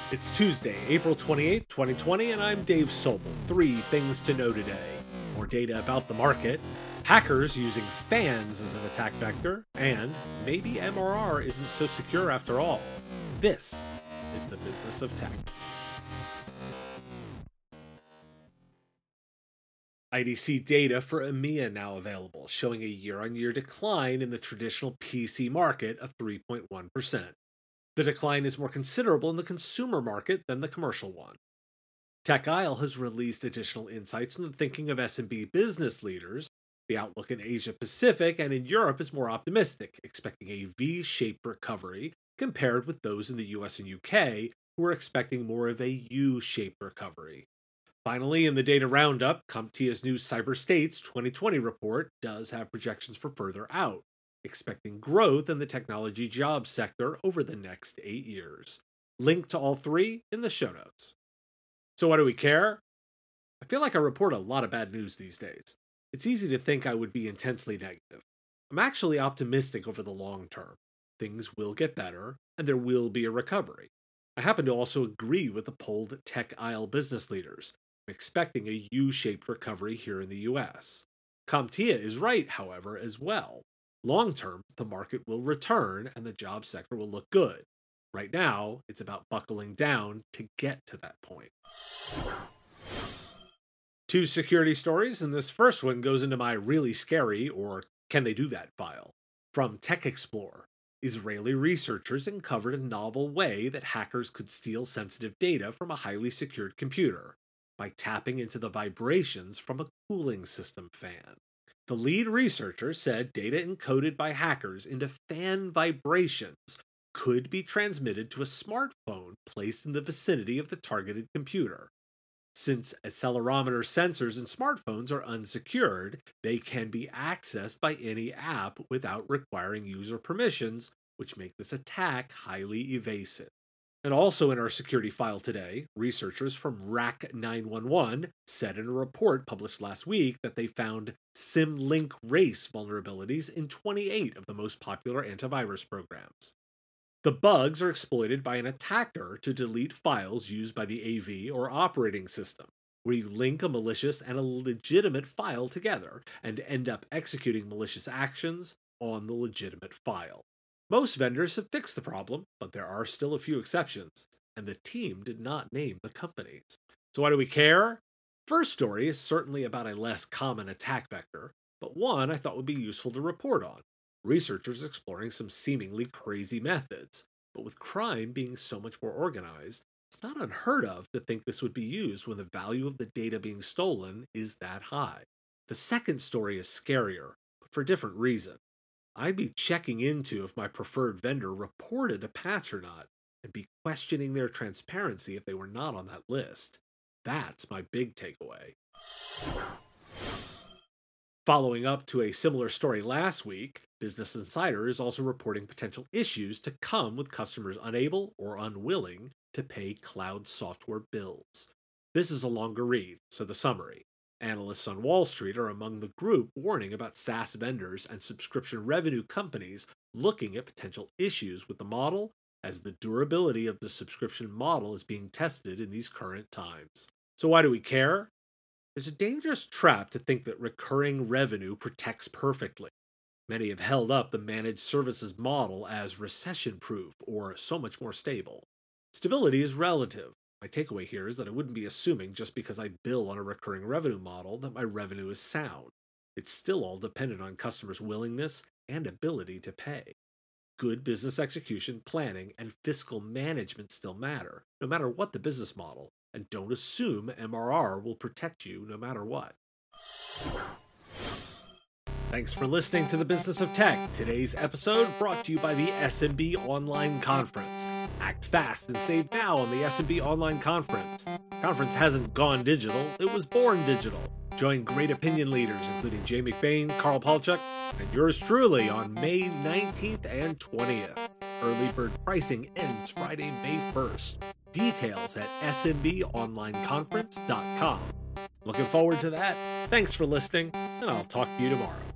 It's Tuesday, April 28th, 2020, and I'm Dave Sobel. 3 things to know today. More data about the market, hackers using fans as an attack vector, and maybe MRR isn't so secure after all. This is the business of tech. IDC data for EMEA now available, showing a year-on-year decline in the traditional PC market of 3.1%. The decline is more considerable in the consumer market than the commercial one. TechIsle has released additional insights on the thinking of SMB business leaders. The outlook in Asia Pacific and in Europe is more optimistic, expecting a V-shaped recovery compared with those in the US and UK, who are expecting more of a U-shaped recovery. Finally, in the data roundup, CompTIA's new CyberStates 2020 report does have projections for further out, expecting growth in the technology jobs sector over the next 8 years. Link to all 3 in the show notes. So why do we care? I feel like I report a lot of bad news these days. It's easy to think I would be intensely negative. I'm actually optimistic over the long term. Things will get better, and there will be a recovery. I happen to also agree with the polled TechIsle business leaders. I'm expecting a U-shaped recovery here in the US. CompTIA is right, however, as well. Long term, the market will return and the job sector will look good. Right now, it's about buckling down to get to that point. 2 security stories, and this first one goes into my really scary, or can they do that file. From TechExplore, Israeli researchers uncovered a novel way that hackers could steal sensitive data from a highly secured computer by tapping into the vibrations from a cooling system fan. The lead researcher said data encoded by hackers into fan vibrations could be transmitted to a smartphone placed in the vicinity of the targeted computer. Since accelerometer sensors in smartphones are unsecured, they can be accessed by any app without requiring user permissions, which make this attack highly evasive. And also in our security file today, researchers from RAC 911 said in a report published last week that they found Symlink race vulnerabilities in 28 of the most popular antivirus programs. The bugs are exploited by an attacker to delete files used by the AV or operating system, where you link a malicious and a legitimate file together and end up executing malicious actions on the legitimate file. Most vendors have fixed the problem, but there are still a few exceptions, and the team did not name the companies. So why do we care? First story is certainly about a less common attack vector, but one I thought would be useful to report on. Researchers exploring some seemingly crazy methods, but with crime being so much more organized, it's not unheard of to think this would be used when the value of the data being stolen is that high. The second story is scarier, but for a different reason. I'd be checking into if my preferred vendor reported a patch or not, and be questioning their transparency if they were not on that list. That's my big takeaway. Following up to a similar story last week, Business Insider is also reporting potential issues to come with customers unable or unwilling to pay cloud software bills. This is a longer read, so the summary. Analysts on Wall Street are among the group warning about SaaS vendors and subscription revenue companies looking at potential issues with the model, as the durability of the subscription model is being tested in these current times. So why do we care? There's a dangerous trap to think that recurring revenue protects perfectly. Many have held up the managed services model as recession-proof or so much more stable. Stability is relative. My takeaway here is that I wouldn't be assuming just because I bill on a recurring revenue model that my revenue is sound. It's still all dependent on customers' willingness and ability to pay. Good business execution, planning, and fiscal management still matter, no matter what the business model, and don't assume MRR will protect you no matter what. Thanks for listening to The Business of Tech. Today's episode brought to you by the SMB Online Conference. Act fast and save now on the SMB Online Conference. Conference hasn't gone digital, it was born digital. Join great opinion leaders including Jay McBain, Carl Palchuk, and yours truly on May 19th and 20th. Early bird pricing ends Friday, May 1st. Details at smbonlineconference.com. Looking forward to that. Thanks for listening, and I'll talk to you tomorrow.